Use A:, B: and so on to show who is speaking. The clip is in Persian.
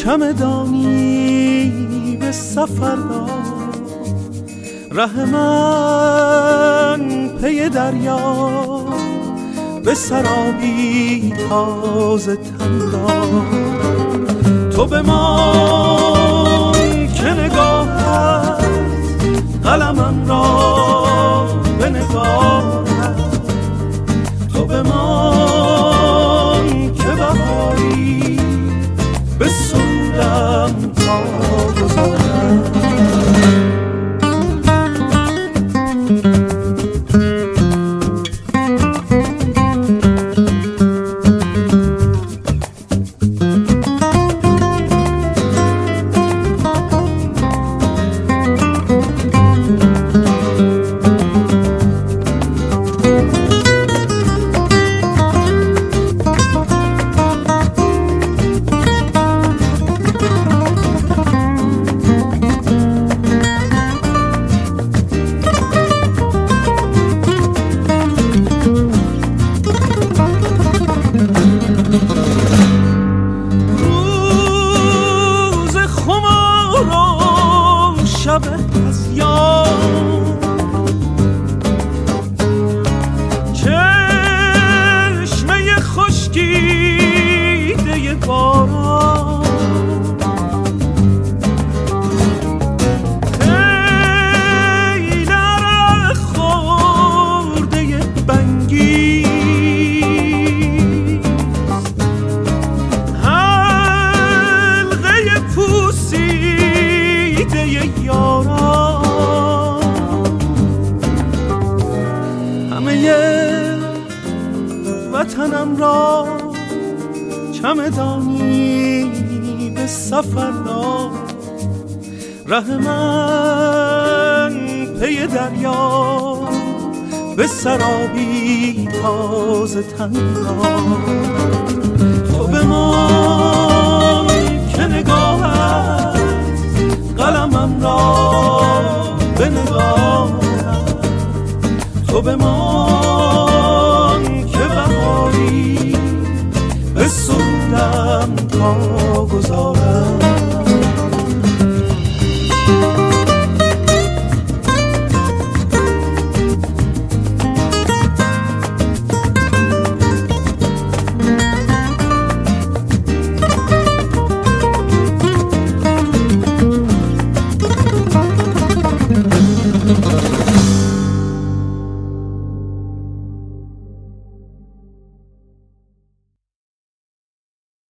A: چمدانی به سفر دار، ره من پی دریا به سرابی تازه تن دار. تو بمان که نگاهت قلمم را به نگاهت، تو بمان که بهاری به سودم تا گذارم. وطنم را چمدانی به سفر دار، ره من پی دریا به سرابی تازه تن دار. تو بمان که نگاهت قلمم را به نگاهت، تو بمان